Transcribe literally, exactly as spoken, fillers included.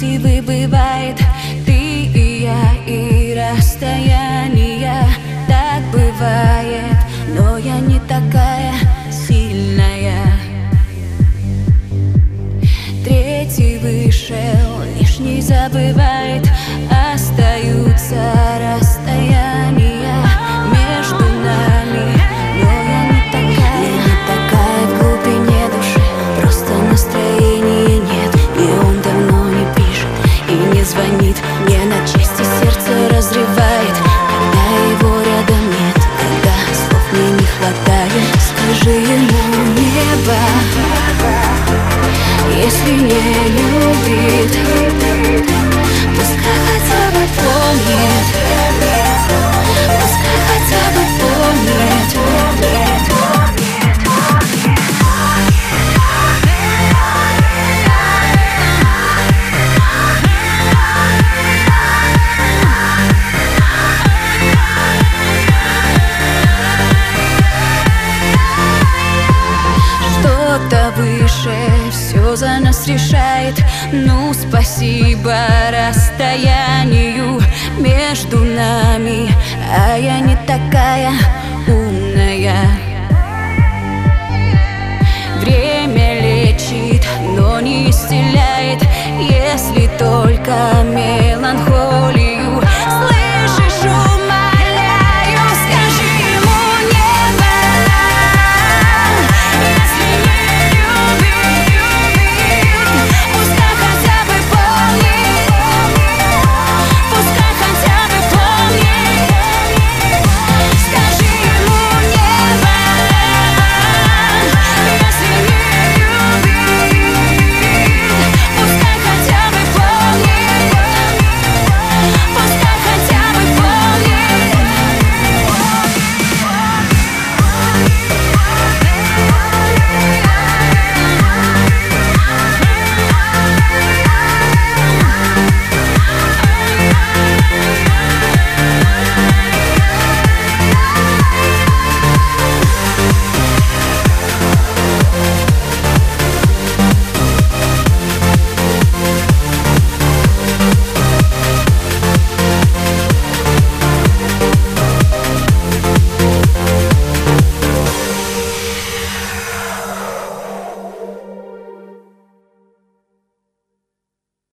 Третьего бывает ты и я, и расстояние. Так бывает, но я не такая сильная. Третий вышел, лишний забывает. Остаются расстояния между нами, но я не такая. Я не такая в глубине души, просто настроения нет. И он давно не пишет и не звонит мне на части, сердце разрывает, когда его рядом нет, когда слов мне не хватает. Скажи ему, небо, если не любит, пускай хотя бы помнит, пускай хотя бы помнит. Что-то выше все за нас решает. Ну, спасибо расстоянию между нами, а я не такая умная.